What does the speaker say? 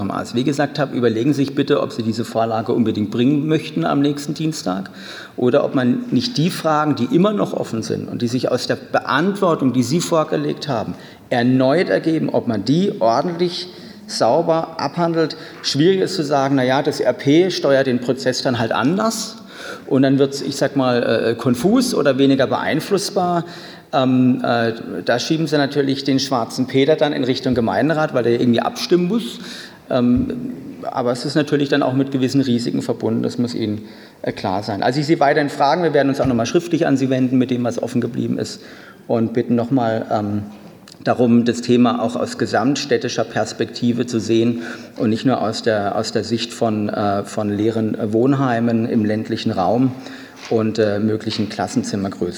vom ASW gesagt habe, überlegen Sie sich bitte, ob Sie diese Vorlage unbedingt bringen möchten am nächsten Dienstag oder ob man nicht die Fragen, die immer noch offen sind und die sich aus der Beantwortung, die Sie vorgelegt haben, erneut ergeben, ob man die ordentlich sauber abhandelt. Schwierig ist zu sagen, naja, das RP steuert den Prozess dann halt anders und dann wird es, ich sag mal, konfus oder weniger beeinflussbar. Da schieben Sie natürlich den schwarzen Peter dann in Richtung Gemeinderat, weil der irgendwie abstimmen muss. Aber es ist natürlich dann auch mit gewissen Risiken verbunden, das muss Ihnen klar sein. Also ich Sie weiterhin fragen, wir werden uns auch nochmal schriftlich an Sie wenden mit dem, was offen geblieben ist und bitten nochmal darum, das Thema auch aus gesamtstädtischer Perspektive zu sehen und nicht nur aus der Sicht von leeren Wohnheimen im ländlichen Raum und möglichen Klassenzimmergrößen.